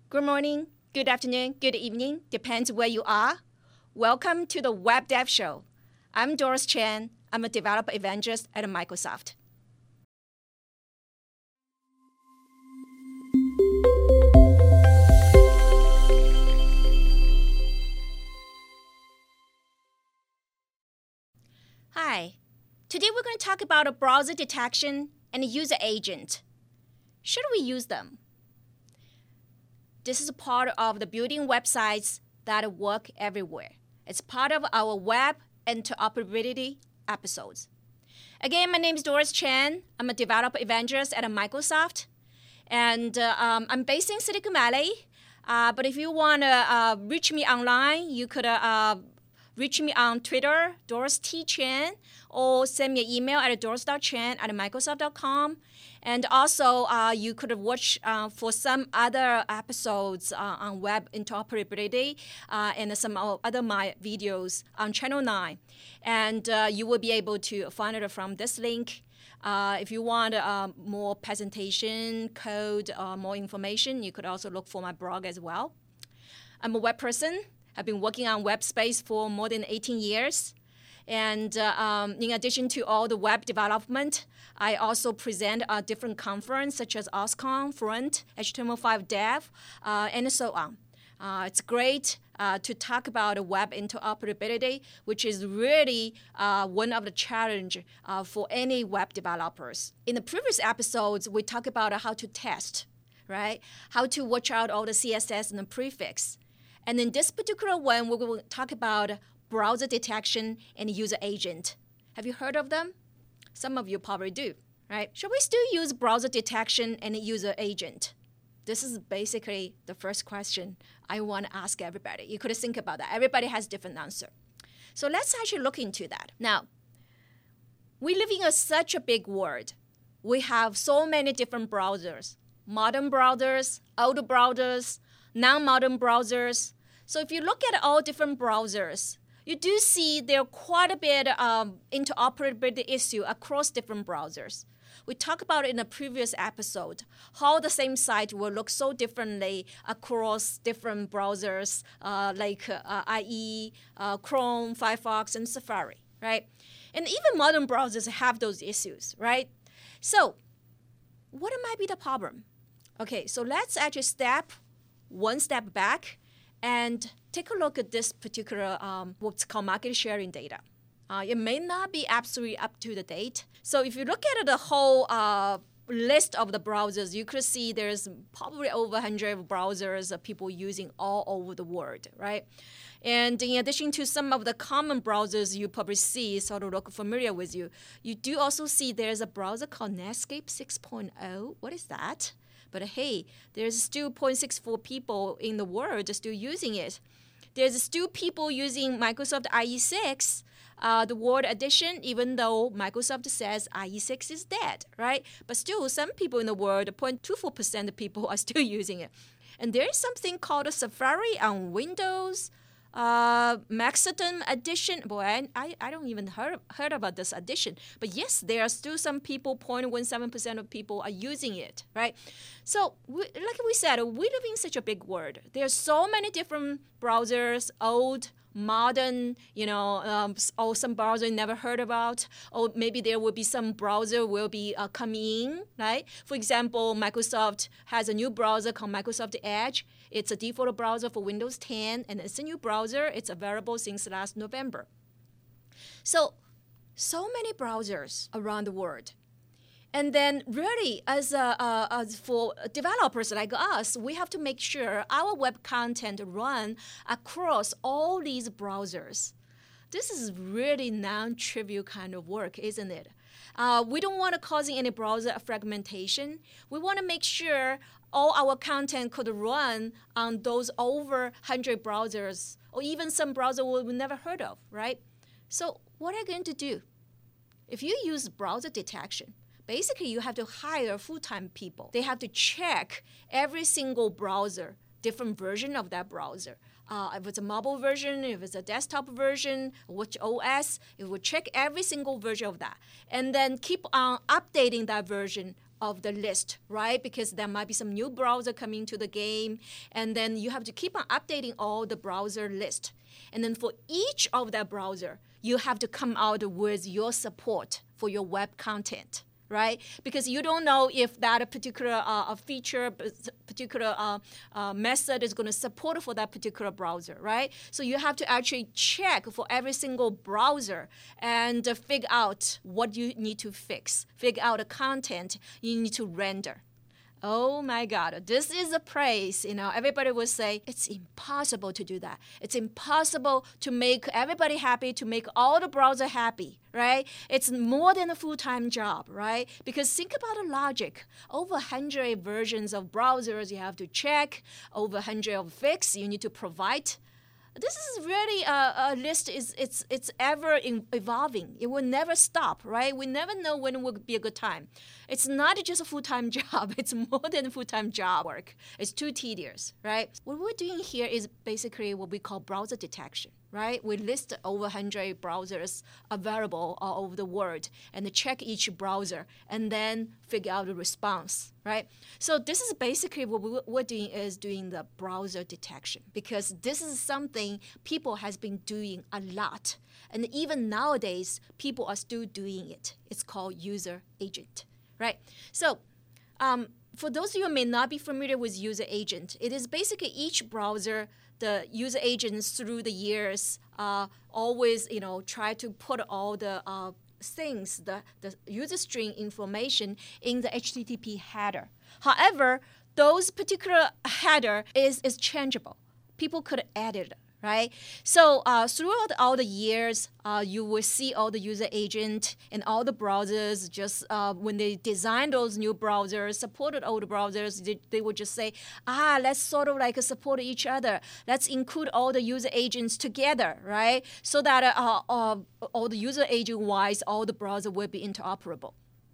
Good morning, good afternoon, good evening, depends where you are. Welcome to the Web Dev Show. I'm Doris Chen. I'm a developer evangelist at Microsoft. Hi. Today we're going to talk about a browser detection and a user agent. Should we use them? This is a part of the building websites that work everywhere. It's part of our web interoperability episodes. Again, my name is Doris Chen. I'm a developer evangelist at Microsoft. And I'm based in Silicon Valley. But if you want to reach me online, you could reach me on Twitter, Doris T. Chen, or send me an email at doris.chen@microsoft.com. And also, you could watch for some other episodes on web interoperability and some other my videos on Channel 9. And you will be able to find it from this link. If you want more presentation, code, more information, you could also look for my blog as well. I'm a web person. I've been working on web space for more than 18 years. And in addition to all the web development, I also present at different conferences such as OSCON, Front, HTML5 Dev, and so on. It's great to talk about web interoperability, which is really one of the challenges for any web developers. In the previous episodes, we talked about how to test, right? How to watch out all the CSS and the prefix. And in this particular one, we're going to talk about browser detection and user agent. Have you heard of them? Some of you probably do, right? Should we still use browser detection and user agent? This is basically the first question I want to ask everybody. You could think about that. Everybody has different answer. So let's actually look into that. Now, we live in such a big world. We have so many different browsers. Modern browsers, older browsers, non-modern browsers. So if you look at all different browsers, you do see there are quite a bit of interoperability issue across different browsers. We talked about it in a previous episode, how the same site will look so differently across different browsers like IE, Chrome, Firefox, and Safari, right? And even modern browsers have those issues, right? So what might be the problem? Okay, so let's actually one step back and take a look at this particular what's called market sharing data. It may not be absolutely up to the date. So if you look at the whole list of the browsers, you could see there's probably over 100 browsers of people using all over the world, right? And in addition to some of the common browsers you probably see, sort of look familiar with you, you do also see there's a browser called Netscape 6.0. What is that? But hey, there's still 0.64 people in the world still using it. There's still people using Microsoft IE6, the Word edition, even though Microsoft says IE6 is dead, right? But still, some people in the world, 0.24% of people are still using it. And there is something called a Safari on Windows, Maxidum edition. Boy, I don't even heard about this edition. But yes, there are still some people, 0.17% of people are using it, right? So like we said, we live in such a big world. There's so many different browsers, old, modern, or some browser you never heard about, or maybe there will be some browser will be coming in, right? For example, Microsoft has a new browser called Microsoft Edge. It's a default browser for Windows 10, and it's a new browser. It's available since last November. So many browsers around the world. And then really, as for developers like us, we have to make sure our web content run across all these browsers. This is really non-trivial kind of work, isn't it? We don't want to cause any browser fragmentation. We want to make sure all our content could run on those over 100 browsers, or even some browser we never heard of, right? So what are you going to do? If you use browser detection, basically, you have to hire full-time people. They have to check every single browser, different version of that browser. If it's a mobile version, if it's a desktop version, which OS, it will check every single version of that. And then keep on updating that version of the list, right? Because there might be some new browser coming to the game, and then you have to keep on updating all the browser list. And then for each of that browser, you have to come out with your support for your web content, right? Because you don't know if that particular feature, particular method is going to support for that particular browser, right? So you have to actually check for every single browser and figure out what you need to fix, figure out the content you need to render. Oh my God, this is a praise. Everybody would say it's impossible to do that. It's impossible to make everybody happy, to make all the browser happy, right? It's more than a full-time job, right? Because think about the logic. Over 100 versions of browsers you have to check, over 100 of fix you need to provide. This is really a list. It's ever evolving. It will never stop, right? We never know when it will be a good time. It's not just a full-time job. It's more than a full-time job work. It's too tedious, right? What we're doing here is basically what we call browser detection, right? We list over 100 browsers available all over the world and check each browser and then figure out the response, right? So this is basically what we're doing is doing the browser detection, because this is something people has been doing a lot. And even nowadays, people are still doing it. It's called user agent, right? So for those of you who may not be familiar with user agent, it is basically each browser, the user agents through the years always, try to put all the things, the user string information in the HTTP header. However, those particular header is changeable. People could edit it, right? So throughout all the years, you will see all the user agent and all the browsers just when they designed those new browsers, supported old browsers, they would just say, let's sort of like support each other. Let's include all the user agents together, right? So that all the user agent-wise, all the browser will be interoperable.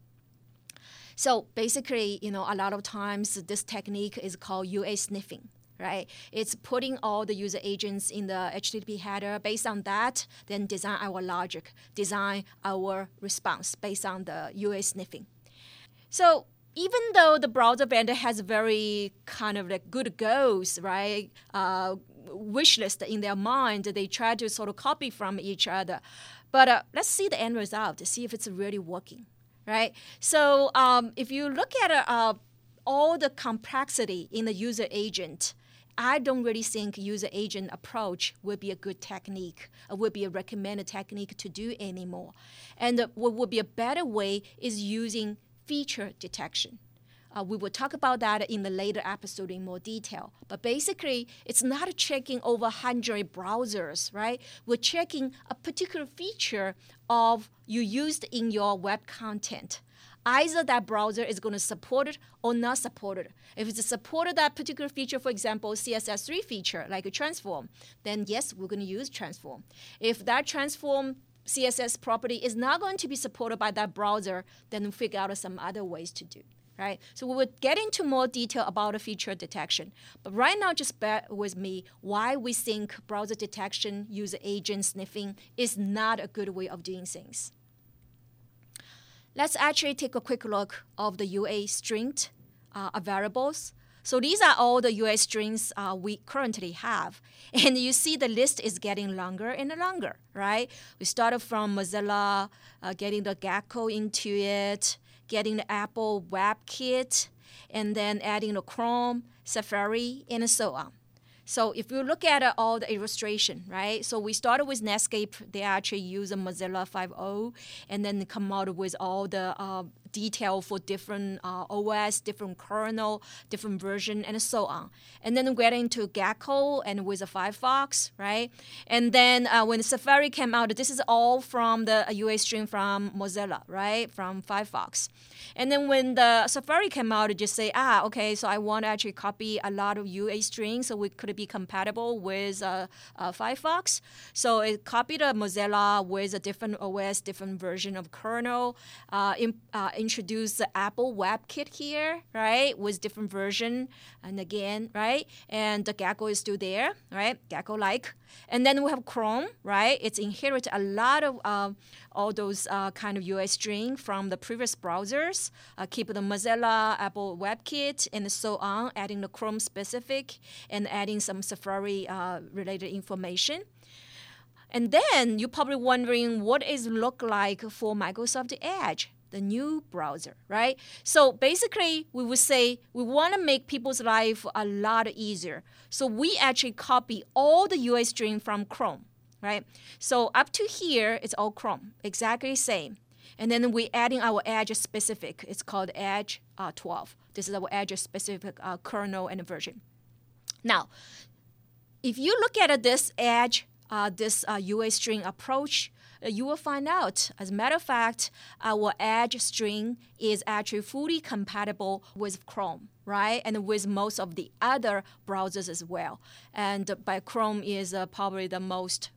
So basically, a lot of times this technique is called UA sniffing. Right? It's putting all the user agents in the HTTP header. Based on that, then design our logic, design our response based on the UA sniffing. So even though the browser vendor has very kind of like good goals, right? Wish list in their mind, they try to sort of copy from each other. But let's see the end result to see if it's really working, right? So if you look at all the complexity in the user agent, I don't really think user agent approach would be a good technique, would be a recommended technique to do anymore. And what would be a better way is using feature detection. We will talk about that in the later episode in more detail. But basically, it's not checking over 100 browsers, right? We're checking a particular feature of you used in your web content. Either that browser is going to support it or not support it. If it's supported that particular feature, for example, CSS3 feature, like a transform, then yes, we're going to use transform. If that transform CSS property is not going to be supported by that browser, then we'll figure out some other ways to do. Right? So we will get into more detail about the feature detection. But right now, just bear with me why we think browser detection, user agent sniffing is not a good way of doing things. Let's actually take a quick look of the UA string variables. So these are all the UA strings we currently have. And you see the list is getting longer and longer, right? We started from Mozilla, getting the Gecko into it, getting the Apple WebKit, and then adding the Chrome, Safari, and so on. So if you look at all the illustration, right? So we started with Netscape. They actually use a Mozilla 5.0 and then come out with all the detail for different OS, different kernel, different version, and so on. And then we get into Gecko and with a Firefox, right? And then when Safari came out, this is all from the UA string from Mozilla, right? From Firefox. And then when the Safari came out, it just say, okay, so I want to actually copy a lot of UA strings so we could be compatible with Firefox. So it copied a Mozilla with a different OS, different version of kernel, introduced the Apple WebKit here, right, with different version. And again, right, and the Gecko is still there, right, Gecko-like. And then we have Chrome, right? It's inherited a lot of all those kind of UI string from the previous browsers. Keep the Mozilla, Apple WebKit, and so on, adding the Chrome specific and adding some Safari related information. And then you're probably wondering what is look like for Microsoft Edge, the new browser, right? So basically, we would say we want to make people's life a lot easier. So we actually copy all the UI string from Chrome, right? So up to here, it's all Chrome, exactly same. And then we're adding our Edge specific. It's called Edge 12. This is our Edge specific kernel and version. Now, if you look at this Edge, this UI string approach, you will find out, as a matter of fact, our Edge string is actually fully compatible with Chrome, right? And with most of the other browsers as well. And by Chrome is probably the most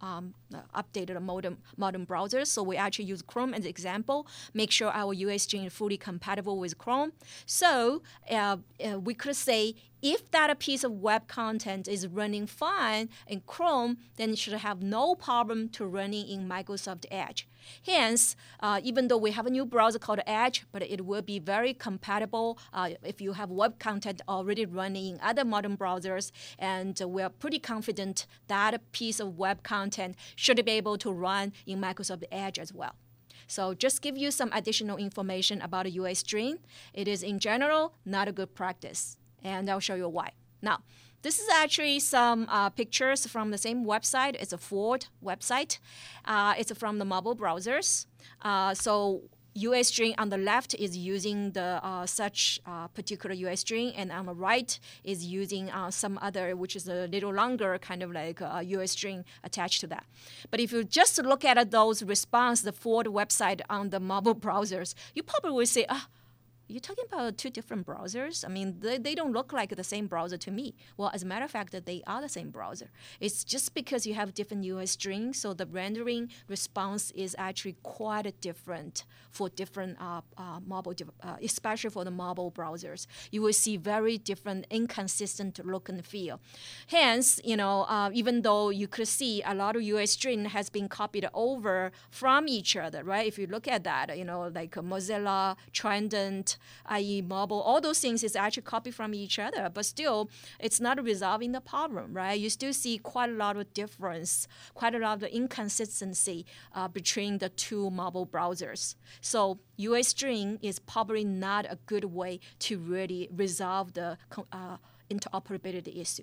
updated modern browser. So we actually use Chrome as an example, make sure our UI string is fully compatible with Chrome. So we could say if that piece of web content is running fine in Chrome, then it should have no problem to running in Microsoft Edge. Hence, even though we have a new browser called Edge, but it will be very compatible if you have web content already running in other modern browsers, and we're pretty confident that piece of web content should be able to run in Microsoft Edge as well. So just give you some additional information about a UI string. It is, in general, not a good practice, and I'll show you why. Now, this is actually some pictures from the same website. It's a Ford website. It's from the mobile browsers. So UI string on the left is using the such particular UI string, and on the right is using some other, which is a little longer, kind of like a UI string attached to that. But if you just look at those response, the Ford website on the mobile browsers, you probably will say, you're talking about two different browsers? I mean, they don't look like the same browser to me. Well, as a matter of fact, they are the same browser. It's just because you have different UI strings, so the rendering response is actually quite different for different mobile, especially for the mobile browsers. You will see very different, inconsistent look and feel. Hence, even though you could see a lot of UI string has been copied over from each other, right? If you look at that, like Mozilla, Trident, i.e. mobile, all those things is actually copied from each other, but still it's not resolving the problem, right? You still see quite a lot of difference, quite a lot of inconsistency between the two mobile browsers. So UI string is probably not a good way to really resolve the interoperability issue.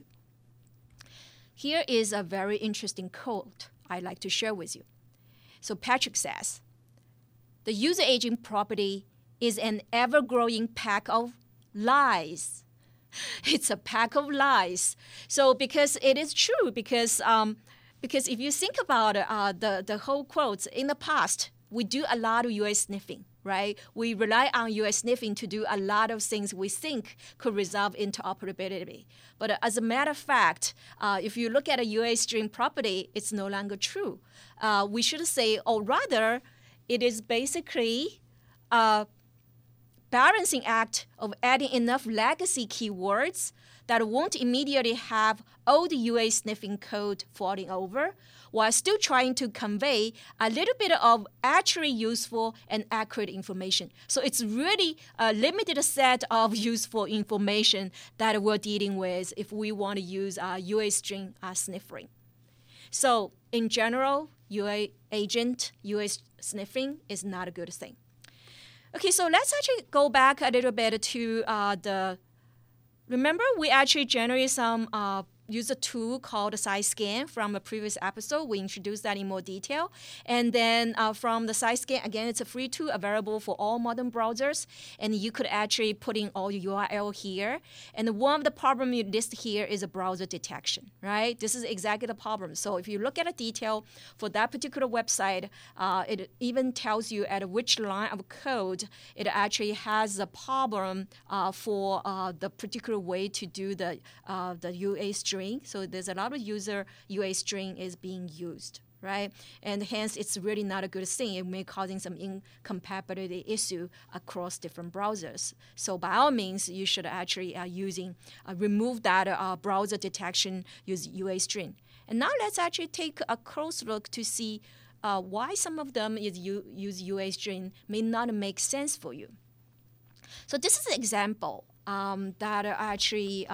Here is a very interesting quote I'd like to share with you. So Patrick says, "The user agent property is an ever-growing pack of lies." It's a pack of lies. So because it is true, because if you think about the whole quotes, in the past, we do a lot of UI sniffing, right? We rely on UI sniffing to do a lot of things we think could resolve interoperability. But as a matter of fact, if you look at a UI string property, it's no longer true. We should say, or rather, it is basically balancing act of adding enough legacy keywords that won't immediately have all the UI sniffing code falling over, while still trying to convey a little bit of actually useful and accurate information. So it's really a limited set of useful information that we're dealing with if we want to use UI string sniffing. So in general, UI agent, UI sniffing is not a good thing. Okay, so let's actually go back a little bit to remember we actually generated some use a tool called SideScan from a previous episode. We introduced that in more detail. And then from the SideScan, again, it's a free tool available for all modern browsers. And you could actually put in all your URL here. And one of the problems you list here is a browser detection, right? This is exactly the problem. So if you look at a detail for that particular website, it even tells you at which line of code it actually has a problem for the particular way to do the UA string. So there's a lot of user UA string is being used, right? And hence, it's really not a good thing. It may causing some incompatibility issue across different browsers. So by all means, you should actually remove that browser detection, use UA string. And now let's actually take a close look to see why some of them use UA string may not make sense for you. So this is an example that actually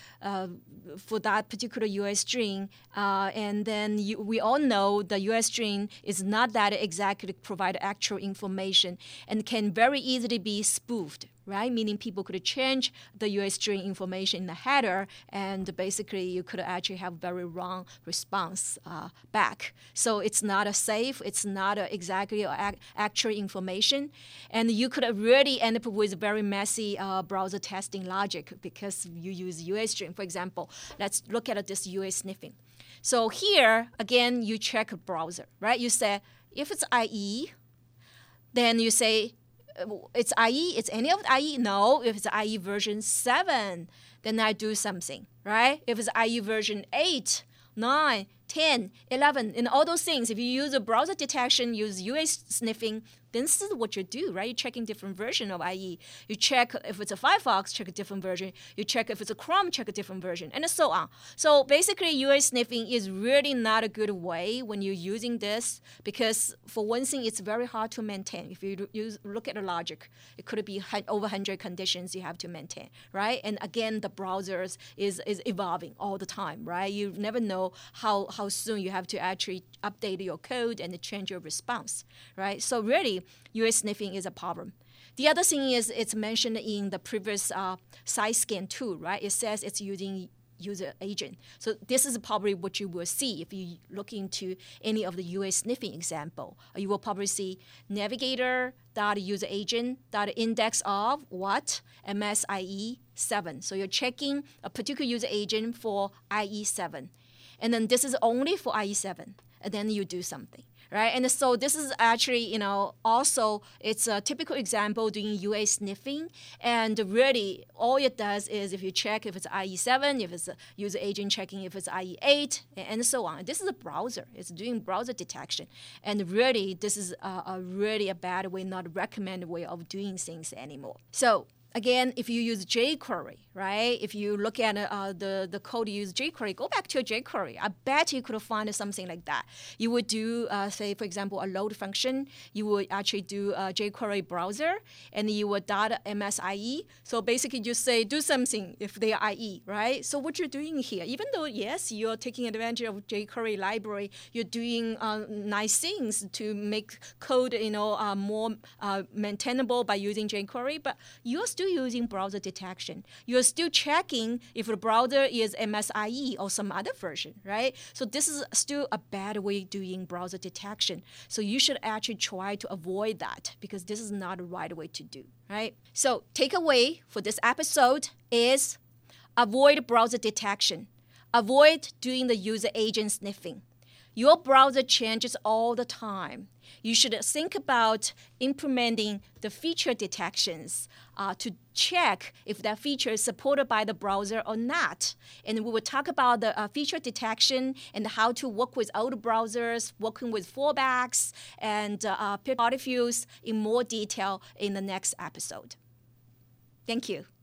for that particular UA string, and then we all know the UA string is not that exactly provide actual information and can very easily be spoofed, right? Meaning people could change the UA string information in the header, and basically you could actually have very wrong response back. So it's not safe. It's not exactly actual information, and you could really end up with very messy browser testing logic because you use UA string. For example, let's look at this UA sniffing. So here again, you check a browser, right? You say if it's IE, then you say it's IE, it's any of the IE? No. If it's IE version 7, then I do something, right? If it's IE version 8, 9, 10, 11, and all those things, if you use a browser detection, use UA sniffing, then this is what you do, right? You're checking different version of IE. You check if it's a Firefox, check a different version. You check if it's a Chrome, check a different version, and so on. So basically, UA sniffing is really not a good way when you're using this because, for one thing, it's very hard to maintain. If you look at the logic, it could be over 100 conditions you have to maintain, right? And again, the browsers is evolving all the time, right? You never know how soon you have to actually update your code and change your response, right? So really, UA sniffing is a problem. The other thing is it's mentioned in the previous side scan tool, right? It says it's using user agent. So this is probably what you will see if you look into any of the UA sniffing example. You will probably see navigator.useragent.index of what? MSIE 7. So you're checking a particular user agent for IE7. And then this is only for IE7. And then you do something. Right? And so this is actually, also it's a typical example doing UA sniffing. And really, all it does is if you check if it's IE7, if it's a user agent checking if it's IE8, and so on. This is a browser. It's doing browser detection. And really, this is a bad way, not a recommended way of doing things anymore. So again, if you use jQuery, right? If you look at the code you use jQuery, go back to your jQuery. I bet you could find something like that. You would do, say, for example, a load function. You would actually do a jQuery browser, and you would .msie. So basically, just say do something if they are IE, right? So what you're doing here, even though yes, you're taking advantage of jQuery library, you're doing nice things to make code, more maintainable by using jQuery, but you're still using browser detection. You're still checking if the browser is MSIE or some other version, right? So this is still a bad way of doing browser detection. So you should actually try to avoid that because this is not the right way to do, right? So takeaway for this episode is avoid browser detection. Avoid doing the user agent sniffing. Your browser changes all the time. You should think about implementing the feature detections to check if that feature is supported by the browser or not. And we will talk about the feature detection and how to work with other browsers, working with fallbacks and polyfills in more detail in the next episode. Thank you.